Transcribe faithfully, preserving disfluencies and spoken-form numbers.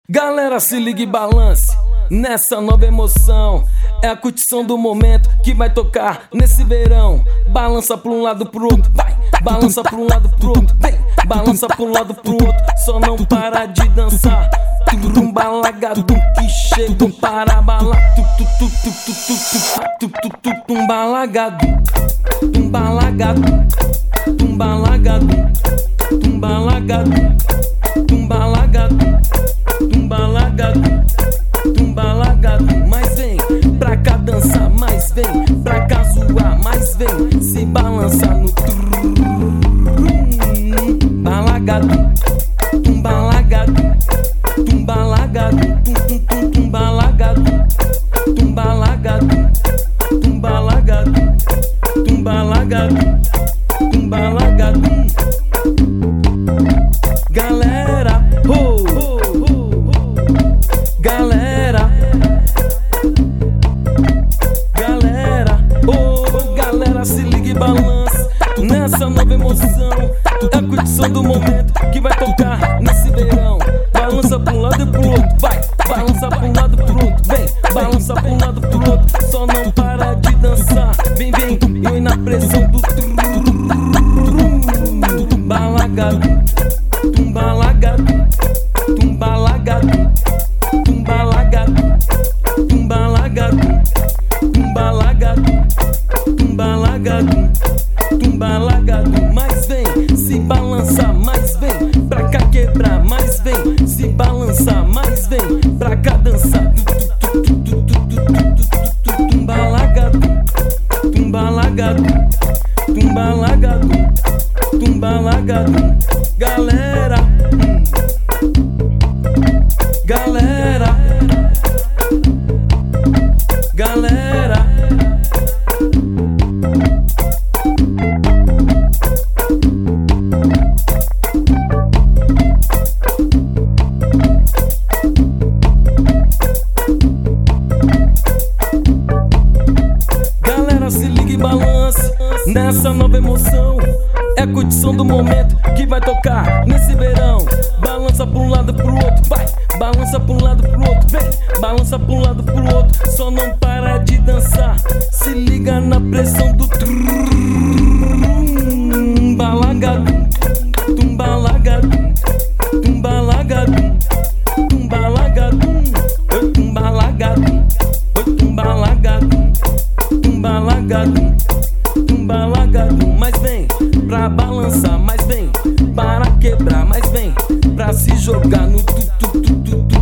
Galera, se liga e balance nessa nova emoção. É a curtição do momento que vai tocar nesse verão. Balança pra um lado pro outro, vai. Balança pra um lado pro outro, vem. Balança pra um lado pro outro, só não para de dançar. Tum balagado que chega para balar. Tum balagado, tum balagado, tum balagado, tum balagado, tum balagado, tum balagado, tum balagado. Mas vem pra cá dançar, mais vem pra cá zoar, mais vem se balançar no trum balagado, tum balagado, tum balagado, tum tum tum tum balagado, tum balagado, tum balagado, tum balagado, tum balagado. Galera, oh, oh, oh, oh. Galera, galera, oh, galera, se liga e balança nessa nova emoção. É a curtição do momento que vai tocar nesse verão. Balança pra um lado e pro outro, vai. Balança pra um lado e pro outro, vem. Balança pra um lado e pro outro, só não para de dançar. Vem, vem, eu na pressão do trum balagado, tum balagado, tum balagado, tum balagado, tum balagado, tum balagado, tum balagado, tum balagado. Mas vem se balançar, mais vem pra cá quebrar, mais vem se balançar, mais vem pra cá dançar. Tum balagado, tum balagado, tum balagado, tum balagado. Galera, hum. Galera, galera. Galera, se liga e balance nessa nova emoção. É a curtição do momento que vai tocar nesse verão. Balança pra um lado pro outro, vai. Balança pra um lado pro outro, vem. Balança pra um lado pro outro, só não para de dançar. Se liga na pressão do trum balagado, tum balagado, tum balagado, tum balagado, tum balagado, tum balagado, tum balagado, tum balagado. Mas vem pra balançar, mas vem para quebrar, mas vem pra se jogar no tu tu tu tu tu